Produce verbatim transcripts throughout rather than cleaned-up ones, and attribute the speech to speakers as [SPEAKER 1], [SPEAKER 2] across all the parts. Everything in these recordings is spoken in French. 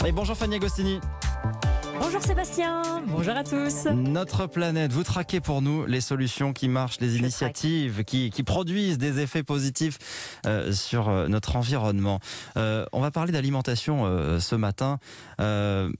[SPEAKER 1] Et bonjour Fanny Agostini.
[SPEAKER 2] Bonjour Sébastien, bonjour à tous.
[SPEAKER 1] Notre planète, vous traquez pour nous les solutions qui marchent, les initiatives qui, qui produisent des effets positifs euh, sur euh, notre environnement. Euh, on va parler d'alimentation euh, ce matin. Euh,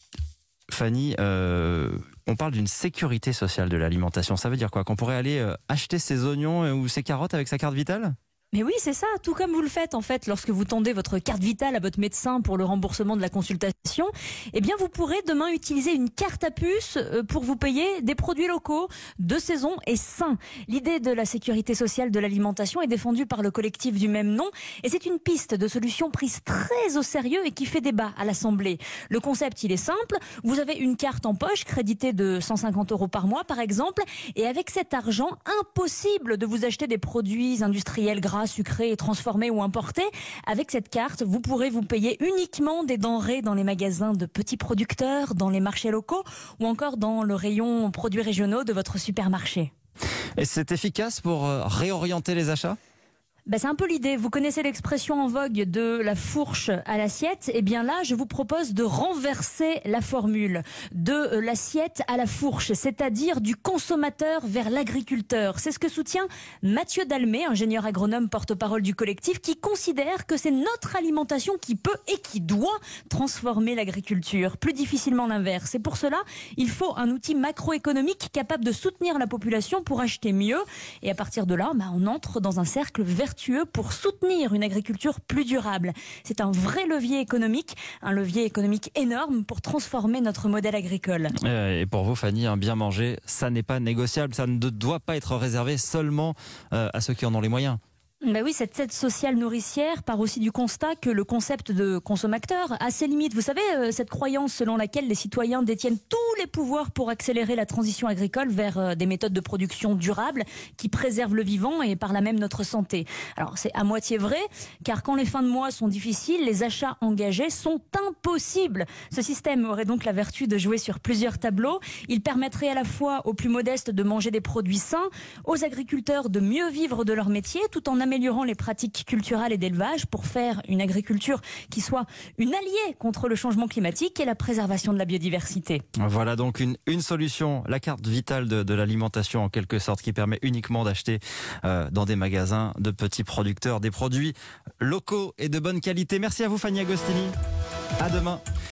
[SPEAKER 1] Fanny, euh, on parle d'une sécurité sociale de l'alimentation. Ça veut dire quoi? Qu'on pourrait aller euh, acheter ses oignons ou ses carottes avec sa carte vitale?
[SPEAKER 2] Mais oui, c'est ça, tout comme vous le faites en fait lorsque vous tendez votre carte vitale à votre médecin pour le remboursement de la consultation. Eh bien, vous pourrez demain utiliser une carte à puce pour vous payer des produits locaux, de saison et sains. L'idée de la sécurité sociale de l'alimentation est défendue par le collectif du même nom et c'est une piste de solution prise très au sérieux et qui fait débat à l'Assemblée. Le concept, il est simple. Vous avez une carte en poche créditée de cent cinquante euros par mois par exemple et avec cet argent, impossible de vous acheter des produits industriels gras, sucrés, transformés ou importés. Avec cette carte, vous pourrez vous payer uniquement des denrées dans les magasins de petits producteurs, dans les marchés locaux ou encore dans le rayon produits régionaux de votre supermarché.
[SPEAKER 1] Et c'est efficace pour euh, réorienter les achats ?
[SPEAKER 2] Ben, c'est un peu l'idée. Vous connaissez l'expression en vogue de la fourche à l'assiette. Eh bien là, je vous propose de renverser la formule de l'assiette à la fourche, c'est-à-dire du consommateur vers l'agriculteur. C'est ce que soutient Mathieu Dalmé, ingénieur agronome porte-parole du collectif, qui considère que c'est notre alimentation qui peut et qui doit transformer l'agriculture. Plus difficilement l'inverse. Et pour cela, il faut un outil macroéconomique capable de soutenir la population pour acheter mieux. Et à partir de là, ben, on entre dans un cercle vertueux pour soutenir une agriculture plus durable. C'est un vrai levier économique, un levier économique énorme pour transformer notre modèle agricole.
[SPEAKER 1] Et pour vous, Fanny, un bien manger, ça n'est pas négociable, ça ne doit pas être réservé seulement à ceux qui en ont les moyens.
[SPEAKER 2] Ben oui, cette aide sociale nourricière part aussi du constat que le concept de consommateur a ses limites. Vous savez, cette croyance selon laquelle les citoyens détiennent tous les pouvoirs pour accélérer la transition agricole vers des méthodes de production durables qui préservent le vivant et par là même notre santé. Alors c'est à moitié vrai, car quand les fins de mois sont difficiles, les achats engagés sont impossibles. Ce système aurait donc la vertu de jouer sur plusieurs tableaux. Il permettrait à la fois aux plus modestes de manger des produits sains, aux agriculteurs de mieux vivre de leur métier, tout en améliorant les pratiques culturelles et d'élevage pour faire une agriculture qui soit une alliée contre le changement climatique et la préservation de la biodiversité.
[SPEAKER 1] Voilà donc une, une solution, la carte vitale de, de l'alimentation en quelque sorte, qui permet uniquement d'acheter euh, dans des magasins de petits producteurs des produits locaux et de bonne qualité. Merci à vous Fanny Agostini. À demain.